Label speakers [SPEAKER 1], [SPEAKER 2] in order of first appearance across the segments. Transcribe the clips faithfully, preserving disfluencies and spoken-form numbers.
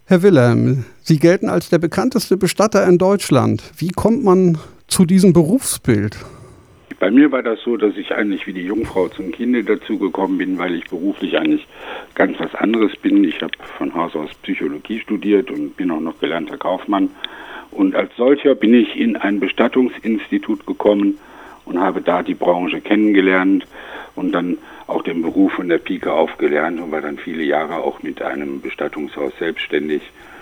[SPEAKER 1] Herr Wilhelm, Sie gelten als der bekannteste Bestatter in Deutschland. Wie kommt man zu diesem Berufsbild?
[SPEAKER 2] Bei mir war das so, dass ich eigentlich wie die Jungfrau zum Kinde dazu gekommen bin, weil ich beruflich eigentlich ganz was anderes bin. Ich habe von Haus aus Psychologie studiert und bin auch noch gelernter Kaufmann. Und als solcher bin ich in ein Bestattungsinstitut gekommen und habe da die Branche kennengelernt und dann auch den Beruf von der Pike auf gelernt und war dann viele Jahre auch mit einem Bestattungshaus selbstständig.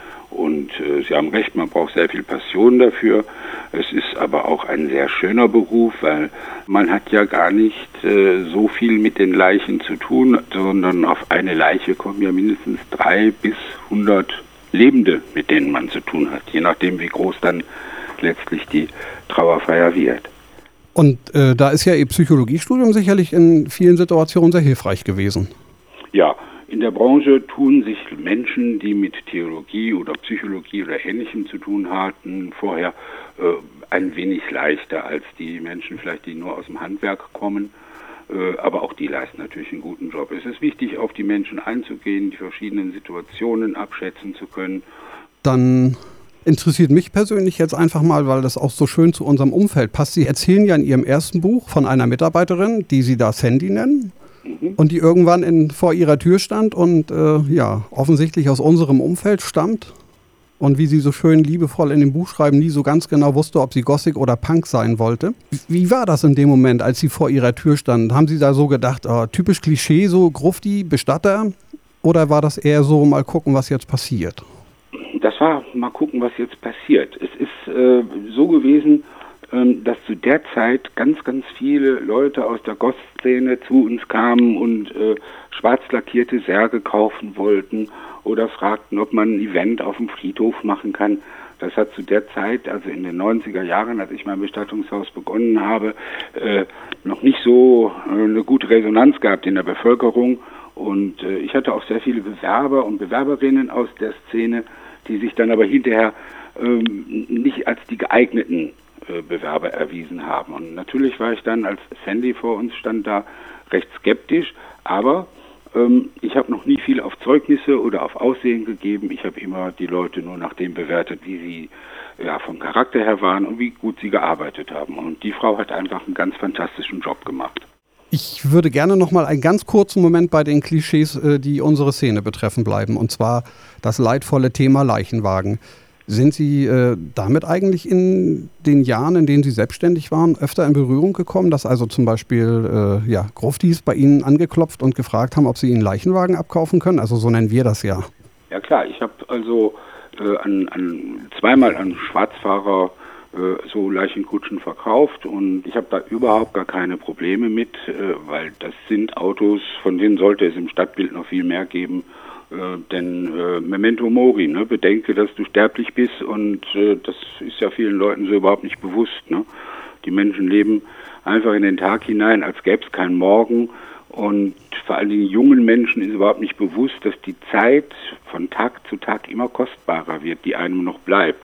[SPEAKER 2] Und äh, Sie haben recht, man braucht sehr viel Passion dafür. Es ist aber auch ein sehr schöner Beruf, weil man hat ja gar nicht äh, so viel mit den Leichen zu tun, sondern auf eine Leiche kommen ja mindestens drei bis hundert Lebende, mit denen man zu tun hat, je nachdem, wie groß dann letztlich die Trauerfeier wird.
[SPEAKER 1] Und äh, da ist ja Ihr Psychologiestudium sicherlich in vielen Situationen sehr hilfreich gewesen.
[SPEAKER 2] Ja, in der Branche tun sich Menschen, die mit Theologie oder Psychologie oder Ähnlichem zu tun hatten, vorher äh, ein wenig leichter als die Menschen vielleicht, die nur aus dem Handwerk kommen. Äh, aber auch die leisten natürlich einen guten Job. Es ist wichtig, auf die Menschen einzugehen, die verschiedenen Situationen abschätzen zu können.
[SPEAKER 1] Dann interessiert mich persönlich jetzt einfach mal, weil das auch so schön zu unserem Umfeld passt. Sie erzählen ja in Ihrem ersten Buch von einer Mitarbeiterin, die Sie da Sandy nennen. Mhm. Und die irgendwann in, vor Ihrer Tür stand und äh, ja, offensichtlich aus unserem Umfeld stammt. Und wie Sie so schön liebevoll in dem Buch schreiben, nie so ganz genau wusste, ob sie Gothic oder Punk sein wollte. Wie war das in dem Moment, als Sie vor Ihrer Tür standen? Haben Sie da so gedacht, oh, typisch Klischee, so Grufti, Bestatter? Oder war das eher so, mal gucken, was jetzt passiert?
[SPEAKER 2] Das war mal gucken, was jetzt passiert. Es ist äh, so gewesen, ähm, dass zu der Zeit ganz, ganz viele Leute aus der Goth-Szene zu uns kamen und äh, schwarz lackierte Särge kaufen wollten oder fragten, ob man ein Event auf dem Friedhof machen kann. Das hat zu der Zeit, also in den neunziger Jahren, als ich mein Bestattungshaus begonnen habe, äh, noch nicht so äh, eine gute Resonanz gehabt in der Bevölkerung. Und äh, ich hatte auch sehr viele Bewerber und Bewerberinnen aus der Szene, die sich dann aber hinterher ähm, nicht als die geeigneten äh, Bewerber erwiesen haben. Und natürlich war ich dann, als Sandy vor uns stand, da recht skeptisch, aber ähm, ich habe noch nie viel auf Zeugnisse oder auf Aussehen gegeben. Ich habe immer die Leute nur nach dem bewertet, wie sie ja, vom Charakter her waren und wie gut sie gearbeitet haben. Und die Frau hat einfach einen ganz fantastischen Job gemacht.
[SPEAKER 1] Ich würde gerne noch mal einen ganz kurzen Moment bei den Klischees, die unsere Szene betreffen, bleiben. Und zwar das leidvolle Thema Leichenwagen. Sind Sie äh, damit eigentlich in den Jahren, in denen Sie selbstständig waren, öfter in Berührung gekommen, dass also zum Beispiel äh, ja, Gruftis bei Ihnen angeklopft und gefragt haben, ob Sie Ihnen Leichenwagen abkaufen können? Also so nennen wir das ja.
[SPEAKER 2] Ja klar, ich habe also äh, an, an, zweimal an Schwarzfahrer so Leichenkutschen verkauft und ich habe da überhaupt gar keine Probleme mit, weil das sind Autos, von denen sollte es im Stadtbild noch viel mehr geben, denn Memento Mori, ne? Bedenke, dass du sterblich bist und das ist ja vielen Leuten so überhaupt nicht bewusst. Ne? Die Menschen leben einfach in den Tag hinein, als gäbe es keinen Morgen und vor allen Dingen jungen Menschen ist überhaupt nicht bewusst, dass die Zeit von Tag zu Tag immer kostbarer wird, die einem noch bleibt.